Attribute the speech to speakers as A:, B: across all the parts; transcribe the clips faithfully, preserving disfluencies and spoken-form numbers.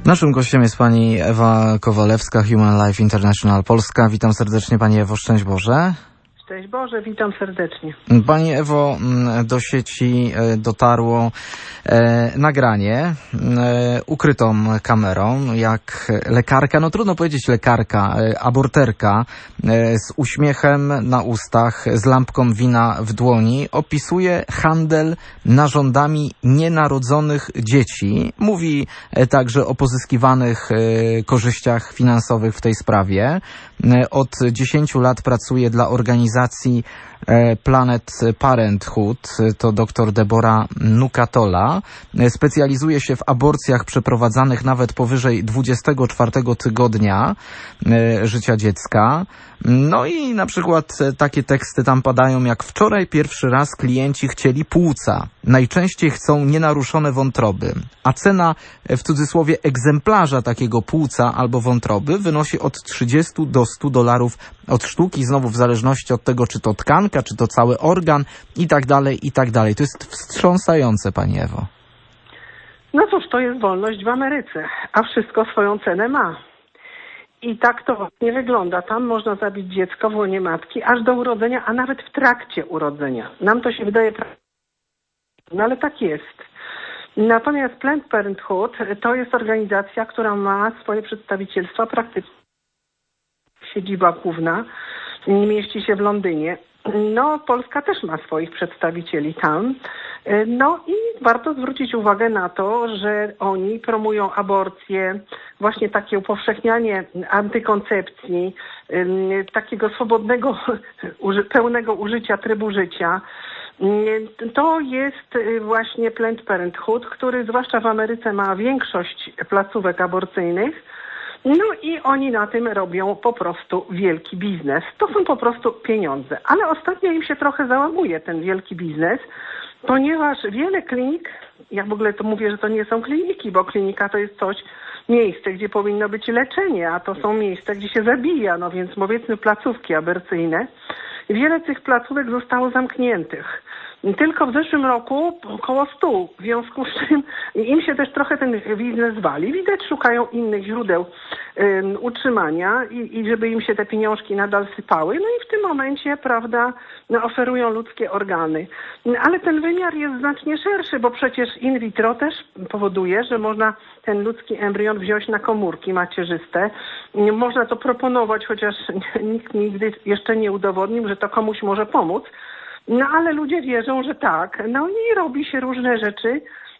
A: Naszym gościem jest pani Ewa Kowalewska, Human Life International Polska. Witam serdecznie pani Ewo, szczęść Boże.
B: Szczęść Boże, witam serdecznie.
A: Pani Ewo, do sieci dotarło e, nagranie e, ukrytą kamerą, jak lekarka, no trudno powiedzieć lekarka, e, aborterka e, z uśmiechem na ustach, z lampką wina w dłoni opisuje handel narządami nienarodzonych dzieci. Mówi e, także o pozyskiwanych e, korzyściach finansowych w tej sprawie. E, od dziesięciu lat pracuje dla organizacji Planet Parenthood, to dr Deborah Nucatola. Specjalizuje się w aborcjach przeprowadzanych nawet powyżej dwudziestego czwartego tygodnia życia dziecka. No i na przykład takie teksty tam padają jak: wczoraj pierwszy raz klienci chcieli płuca. Najczęściej chcą nienaruszone wątroby. A cena, w cudzysłowie, egzemplarza takiego płuca albo wątroby wynosi od trzydziestu do stu dolarów od sztuki, znowu w zależności od tego, czy to tkanka, czy to cały organ i tak dalej, i tak dalej. To jest wstrząsające, pani Ewo.
B: No cóż, to jest wolność w Ameryce, a wszystko swoją cenę ma. I tak to nie wygląda. Tam można zabić dziecko w łonie matki aż do urodzenia, a nawet w trakcie urodzenia. Nam to się wydaje pra... no ale tak jest. Natomiast Planned Parenthood to jest organizacja, która ma swoje przedstawicielstwa praktycznie. Siedziba główna nie mieści się w Londynie. No, Polska też ma swoich przedstawicieli tam. No i warto zwrócić uwagę na to, że oni promują aborcję, właśnie takie upowszechnianie antykoncepcji, takiego swobodnego, pełnego użycia trybu życia. To jest właśnie Planned Parenthood, który zwłaszcza w Ameryce ma większość placówek aborcyjnych. No i oni na tym robią po prostu wielki biznes. To są po prostu pieniądze. Ale ostatnio im się trochę załamuje ten wielki biznes, ponieważ wiele klinik, ja w ogóle to mówię, że to nie są kliniki, bo klinika to jest coś, miejsce, gdzie powinno być leczenie, a to są miejsca, gdzie się zabija, no więc powiedzmy placówki aborcyjne. Wiele tych placówek zostało zamkniętych. Tylko w zeszłym roku około stu, w związku z czym im się też trochę ten biznes wali. Widać, szukają innych źródeł um, utrzymania i, i żeby im się te pieniążki nadal sypały. No i w tym momencie, prawda, no, oferują ludzkie organy. Ale ten wymiar jest znacznie szerszy, bo przecież in vitro też powoduje, że można ten ludzki embrion wziąć na komórki macierzyste. Można to proponować, chociaż nikt nigdy jeszcze nie udowodnił, że to komuś może pomóc. No ale ludzie wierzą, że tak. No i robi się różne rzeczy,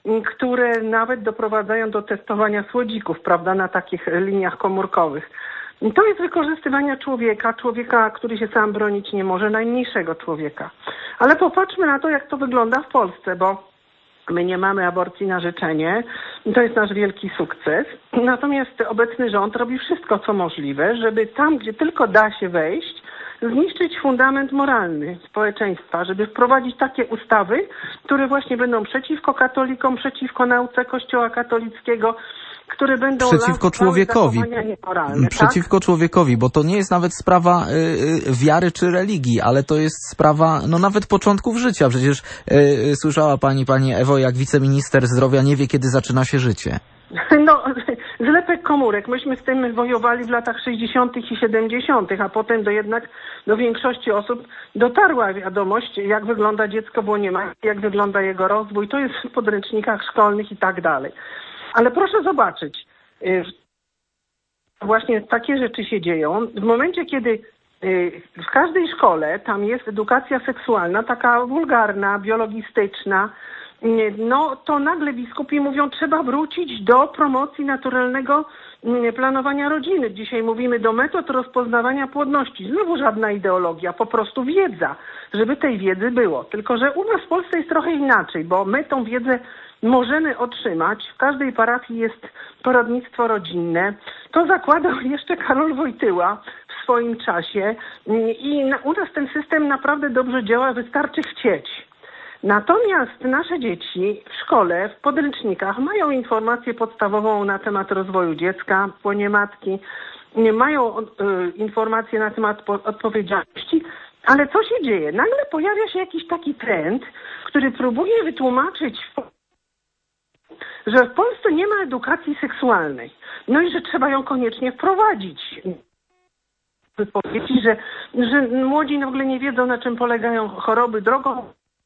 B: które nawet doprowadzają do testowania słodzików, prawda, na takich liniach komórkowych. I to jest wykorzystywanie człowieka, człowieka, który się sam bronić nie może, najmniejszego człowieka. Ale popatrzmy na to, jak to wygląda w Polsce, bo my nie mamy aborcji na życzenie. To jest nasz wielki sukces. Natomiast obecny rząd robi wszystko, co możliwe, żeby tam, gdzie tylko da się wejść, zniszczyć fundament moralny społeczeństwa, żeby wprowadzić takie ustawy, które właśnie będą przeciwko katolikom, przeciwko nauce Kościoła katolickiego, które będą
A: przeciwko człowiekowi. Przeciwko
B: tak?
A: człowiekowi, bo to nie jest nawet sprawa y, wiary czy religii, ale to jest sprawa no nawet początków życia. Przecież y, słyszała pani, pani Ewo, jak wiceminister zdrowia nie wie, kiedy zaczyna się życie.
B: No, zlepek komórek. Myśmy z tym wojowali w latach sześćdziesiątych i siedemdziesiątych, a potem do jednak do większości osób dotarła wiadomość, jak wygląda dziecko w łonie matki, jak wygląda jego rozwój. To jest w podręcznikach szkolnych i tak dalej. Ale proszę zobaczyć, właśnie takie rzeczy się dzieją. W momencie, kiedy w każdej szkole tam jest edukacja seksualna, taka wulgarna, biologistyczna, no to nagle biskupi mówią, trzeba wrócić do promocji naturalnego planowania rodziny. Dzisiaj mówimy do metod rozpoznawania płodności. Znowu żadna ideologia, po prostu wiedza, żeby tej wiedzy było. Tylko że u nas w Polsce jest trochę inaczej, bo my tą wiedzę możemy otrzymać. W każdej parafii jest poradnictwo rodzinne. To zakładał jeszcze Karol Wojtyła w swoim czasie i u nas ten system naprawdę dobrze działa, wystarczy chcieć. Natomiast nasze dzieci w szkole, w podręcznikach mają informację podstawową na temat rozwoju dziecka w łonie matki, mają y, informacje na temat odpowiedzialności, ale co się dzieje? Nagle pojawia się jakiś taki trend, który próbuje wytłumaczyć że w Polsce nie ma edukacji seksualnej. No i że trzeba ją koniecznie wprowadzić. Wypowiedzi, że, że młodzi w ogóle nie wiedzą, na czym polegają choroby drogą.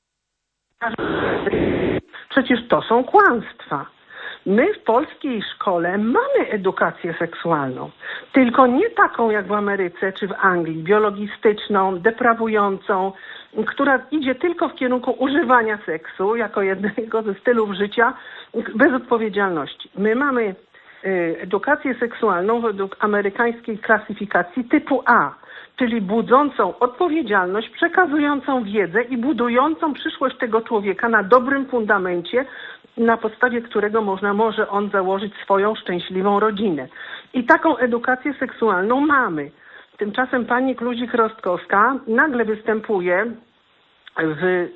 B: Przecież to są kłamstwa. My w polskiej szkole mamy edukację seksualną, tylko nie taką jak w Ameryce czy w Anglii, biologistyczną, deprawującą, która idzie tylko w kierunku używania seksu jako jednego ze stylów życia bez odpowiedzialności. My mamy edukację seksualną według amerykańskiej klasyfikacji typu A, czyli budzącą odpowiedzialność, przekazującą wiedzę i budującą przyszłość tego człowieka na dobrym fundamencie, na podstawie którego można może on założyć swoją szczęśliwą rodzinę. I taką edukację seksualną mamy. Tymczasem pani Kluzik-Rostkowska nagle występuje w,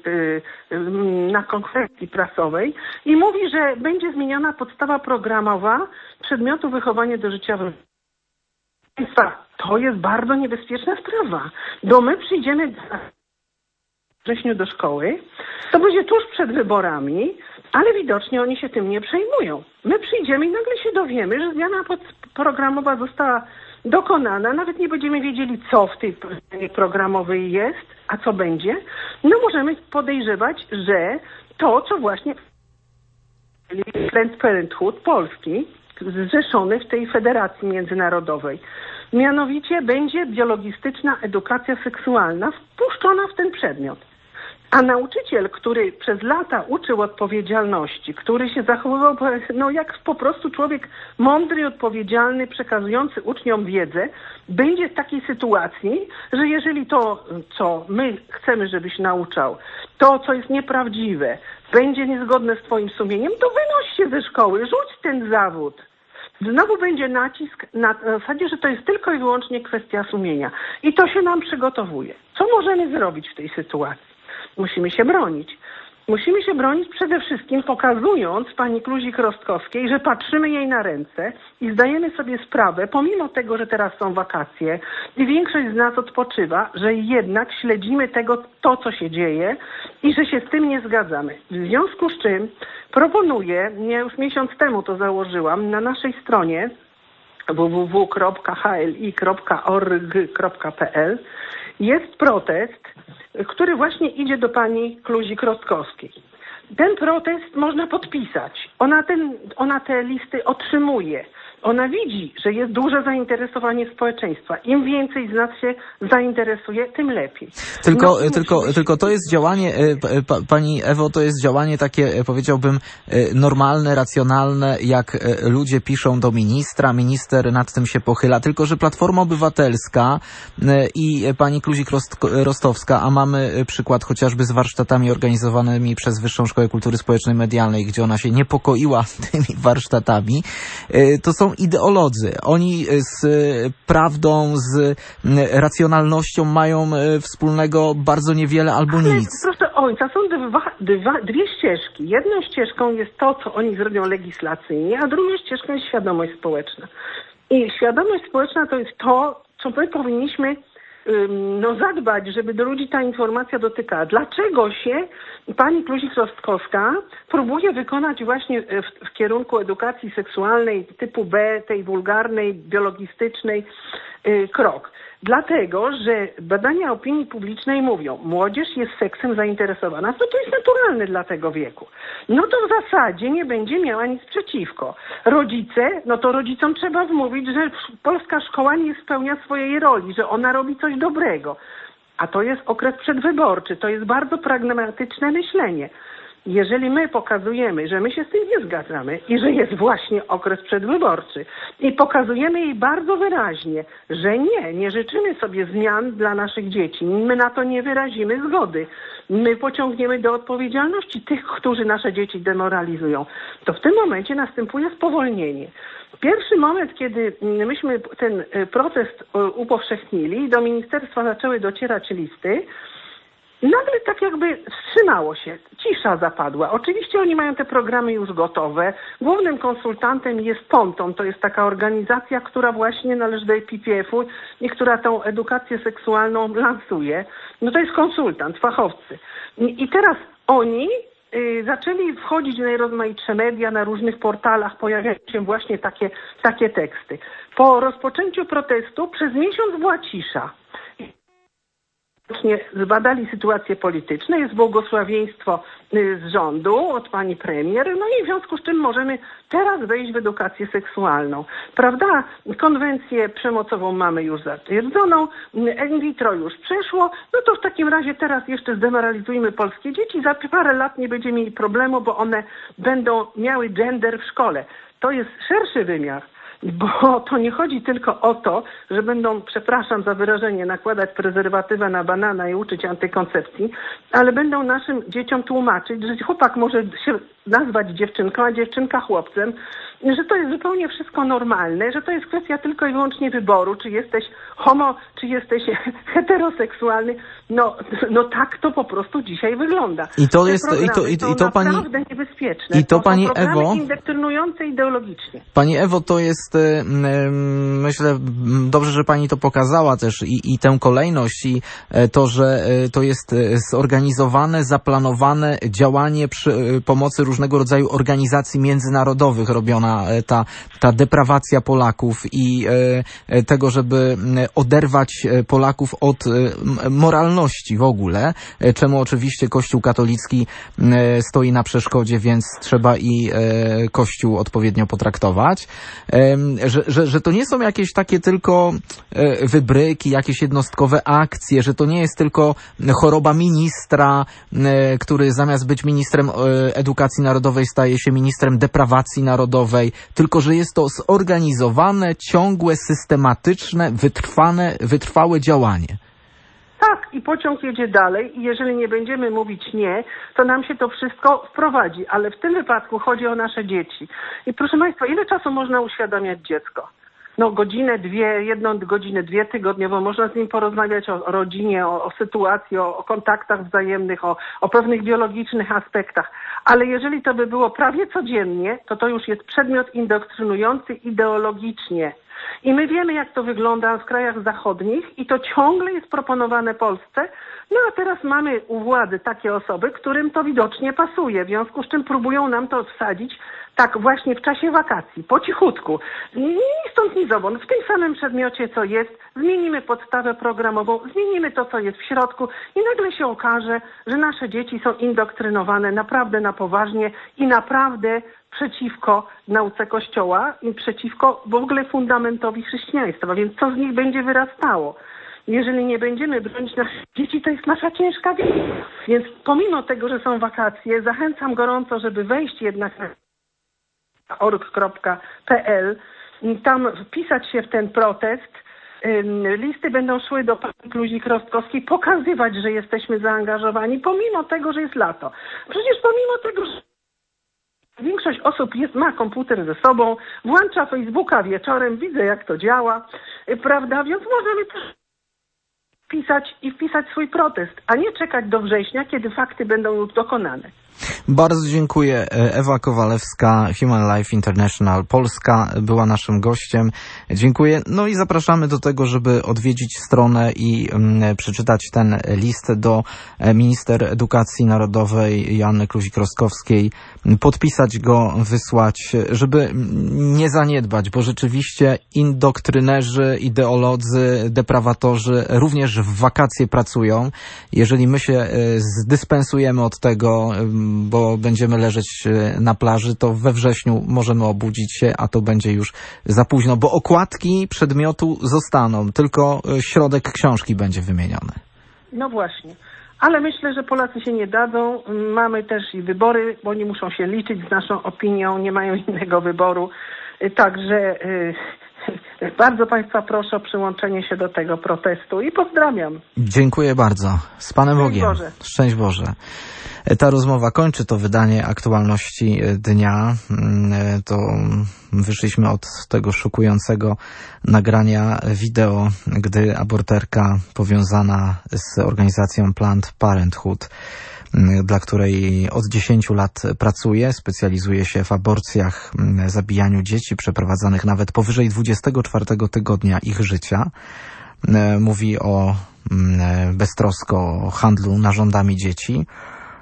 B: na konferencji prasowej i mówi, że będzie zmieniona podstawa programowa przedmiotu wychowanie do życia w rodzinie. To jest bardzo niebezpieczna sprawa, bo my przyjdziemy w wrześniu do szkoły, to będzie tuż przed wyborami, ale widocznie oni się tym nie przejmują. My przyjdziemy i nagle się dowiemy, że zmiana programowa została dokonana, nawet nie będziemy wiedzieli, co w tej programowej jest, a co będzie. No możemy podejrzewać, że to, co właśnie Planned Parenthood Polski, zrzeszony w tej federacji międzynarodowej. Mianowicie będzie biologistyczna edukacja seksualna wpuszczona w ten przedmiot. A nauczyciel, który przez lata uczył odpowiedzialności, który się zachowywał no jak po prostu człowiek mądry, odpowiedzialny, przekazujący uczniom wiedzę, będzie w takiej sytuacji, że jeżeli to, co my chcemy, żebyś nauczał, to, co jest nieprawdziwe, będzie niezgodne z twoim sumieniem, to wynoś się ze szkoły, rzuć ten zawód. Znowu będzie nacisk na zasadzie, że to jest tylko i wyłącznie kwestia sumienia. I to się nam przygotowuje. Co możemy zrobić w tej sytuacji? Musimy się bronić. Musimy się bronić przede wszystkim pokazując pani Kluzik-Rostkowskiej, że patrzymy jej na ręce i zdajemy sobie sprawę, pomimo tego, że teraz są wakacje i większość z nas odpoczywa, że jednak śledzimy tego, to, co się dzieje i że się z tym nie zgadzamy. W związku z czym proponuję, ja już miesiąc temu to założyłam, na naszej stronie w w w kropka h l i kropka org kropka p l jest protest, który właśnie idzie do pani Kluzik-Rostkowskiej. Ten protest można podpisać. Ona, ten, ona te listy otrzymuje. Ona widzi, że jest duże zainteresowanie społeczeństwa. Im więcej z nas się zainteresuje, tym lepiej.
A: Tylko,
B: no,
A: tylko, musimy... tylko to jest działanie, pa, pani Ewo, to jest działanie takie, powiedziałbym, normalne, racjonalne, jak ludzie piszą do ministra, minister nad tym się pochyla, tylko że Platforma Obywatelska i pani Kluzik-Rostowska, a mamy przykład chociażby z warsztatami organizowanymi przez Wyższą Szkołę Kultury Społecznej Medialnej, gdzie ona się niepokoiła tymi warsztatami, to są ideolodzy. Oni z prawdą, z racjonalnością mają wspólnego bardzo niewiele albo
B: Ale
A: nic.
B: Proszę ojca, są dwa, dwa, dwie ścieżki. Jedną ścieżką jest to, co oni zrobią legislacyjnie, a drugą ścieżką jest świadomość społeczna. I świadomość społeczna to jest to, co my powinniśmy no, zadbać, żeby do ludzi ta informacja dotykała. Dlaczego się pani Kluzik-Rostkowska próbuje wykonać właśnie w, w kierunku edukacji seksualnej typu B, tej wulgarnej, biologistycznej yy, krok? Dlatego, że badania opinii publicznej mówią, młodzież jest seksem zainteresowana, no to jest naturalne dla tego wieku. No to w zasadzie nie będzie miała nic przeciwko. Rodzice, no to rodzicom trzeba wmówić, że polska szkoła nie spełnia swojej roli, że ona robi coś dobrego. A to jest okres przedwyborczy, to jest bardzo pragmatyczne myślenie. Jeżeli my pokazujemy, że my się z tym nie zgadzamy i że jest właśnie okres przedwyborczy i pokazujemy jej bardzo wyraźnie, że nie, nie życzymy sobie zmian dla naszych dzieci, my na to nie wyrazimy zgody, my pociągniemy do odpowiedzialności tych, którzy nasze dzieci demoralizują, to w tym momencie następuje spowolnienie. Pierwszy moment, kiedy myśmy ten proces upowszechnili, do ministerstwa zaczęły docierać listy, nagle tak jakby wstrzymało się, cisza zapadła. Oczywiście oni mają te programy już gotowe. Głównym konsultantem jest Ponton, to jest taka organizacja, która właśnie należy do E P P F-u i która tą edukację seksualną lansuje. No to jest konsultant, fachowcy. I teraz oni yy, zaczęli wchodzić w najrozmaitsze media, na różnych portalach pojawiają się właśnie takie, takie teksty. Po rozpoczęciu protestu przez miesiąc była cisza. Zbadali sytuacje polityczne, jest błogosławieństwo z rządu od pani premier, no i w związku z czym możemy teraz wejść w edukację seksualną. Prawda? Konwencję przemocową mamy już zatwierdzoną, in vitro już przeszło, no to w takim razie teraz jeszcze zdemoralizujmy polskie dzieci, za parę lat nie będziemy mieli problemu, bo one będą miały gender w szkole. To jest szerszy wymiar. Bo to nie chodzi tylko o to, że będą, przepraszam za wyrażenie, nakładać prezerwatywę na banana i uczyć antykoncepcji, ale będą naszym dzieciom tłumaczyć, że chłopak może się nazwać dziewczynką, a dziewczynka chłopcem, że to jest zupełnie wszystko normalne, że to jest kwestia tylko i wyłącznie wyboru, czy jesteś homo, czy jesteś heteroseksualny. No, no tak to po prostu dzisiaj wygląda.
A: I to jest, i to, i, i to pani,
B: naprawdę niebezpieczne.
A: i to, to pani
B: są
A: Ewo,
B: indoktrynujące ideologicznie.
A: Pani Ewo, to jest, myślę, dobrze, że pani to pokazała też i, i tę kolejność i to, że to jest zorganizowane, zaplanowane działanie przy pomocy różnego rodzaju organizacji międzynarodowych robiona ta, ta deprawacja Polaków i tego, żeby oderwać Polaków od moralności w ogóle, czemu oczywiście Kościół katolicki stoi na przeszkodzie, więc trzeba i Kościół odpowiednio potraktować. Że, że, że to nie są jakieś takie tylko wybryki, jakieś jednostkowe akcje, że to nie jest tylko choroba ministra, który zamiast być ministrem edukacji narodowej staje się ministrem deprawacji narodowej, tylko że jest to zorganizowane, ciągłe, systematyczne, wytrwane, wytrwałe działanie.
B: Tak, i pociąg jedzie dalej i jeżeli nie będziemy mówić nie, to nam się to wszystko wprowadzi, ale w tym wypadku chodzi o nasze dzieci. I proszę Państwa, ile czasu można uświadamiać dziecko? No godzinę, dwie, jedną godzinę, dwie tygodniowo można z nim porozmawiać o, o rodzinie, o, o sytuacji, o, o kontaktach wzajemnych, o, o pewnych biologicznych aspektach. Ale jeżeli to by było prawie codziennie, to to już jest przedmiot indoktrynujący ideologicznie. I my wiemy, jak to wygląda w krajach zachodnich i to ciągle jest proponowane Polsce. No a teraz mamy u władzy takie osoby, którym to widocznie pasuje, w związku z czym próbują nam to wsadzić tak właśnie w czasie wakacji, po cichutku. Ni stąd, ni zowąd, w tym samym przedmiocie, co jest, zmienimy podstawę programową, zmienimy to, co jest w środku i nagle się okaże, że nasze dzieci są indoktrynowane naprawdę na poważnie i naprawdę przeciwko nauce Kościoła i przeciwko w ogóle fundamentowi chrześcijaństwa. Więc co z nich będzie wyrastało? Jeżeli nie będziemy bronić naszych dzieci, to jest nasza ciężka wina. Więc pomimo tego, że są wakacje, zachęcam gorąco, żeby wejść jednak na org kropka p l, tam wpisać się w ten protest. Listy będą szły do pani Kluzik-Rostkowskiej, pokazywać, że jesteśmy zaangażowani, pomimo tego, że jest lato. Przecież pomimo tego, że większość osób jest, ma komputer ze sobą, włącza Facebooka wieczorem, widzę, jak to działa, prawda, więc możemy pisać i wpisać swój protest, a nie czekać do września, kiedy fakty będą już dokonane.
A: Bardzo dziękuję. Ewa Kowalewska, Human Life International Polska była naszym gościem. Dziękuję. No i zapraszamy do tego, żeby odwiedzić stronę i um, przeczytać ten list do minister edukacji narodowej Joanny Kluzik-Rostkowskiej, podpisać go, wysłać, żeby nie zaniedbać, bo rzeczywiście indoktynerzy, ideolodzy, deprawatorzy również w wakacje pracują. Jeżeli my się zdyspensujemy od tego, bo będziemy leżeć na plaży, to we wrześniu możemy obudzić się, a to będzie już za późno, bo okładki przedmiotu zostaną, tylko środek książki będzie wymieniony.
B: No właśnie. Ale myślę, że Polacy się nie dadzą. Mamy też i wybory, bo oni muszą się liczyć z naszą opinią, nie mają innego wyboru. Także bardzo Państwa proszę o przyłączenie się do tego protestu i pozdrawiam.
A: Dziękuję bardzo. Z Panem
B: Szczęść
A: Bogiem.
B: Boże.
A: Szczęść Boże. Ta rozmowa kończy to wydanie aktualności dnia. To wyszliśmy od tego szokującego nagrania wideo, gdy aborterka powiązana z organizacją Planned Parenthood, dla której od dziesięciu lat pracuje, specjalizuje się w aborcjach, zabijaniu dzieci przeprowadzanych nawet powyżej dwudziestego czwartego tygodnia ich życia. Mówi o beztrosko o handlu narządami dzieci.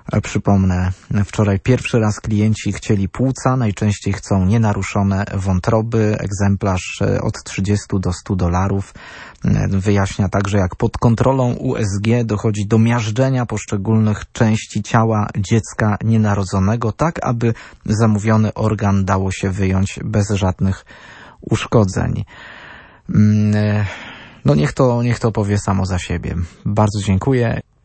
A: Przypomnę, wczoraj pierwszy raz klienci chcieli płuca, najczęściej chcą nienaruszone wątroby, egzemplarz od trzydziestu do stu dolarów. Wyjaśnia także, jak pod kontrolą U S G dochodzi do miażdżenia poszczególnych części ciała dziecka nienarodzonego, tak aby zamówiony organ dało się wyjąć bez żadnych uszkodzeń. No niech to, niech to powie samo za siebie. Bardzo dziękuję.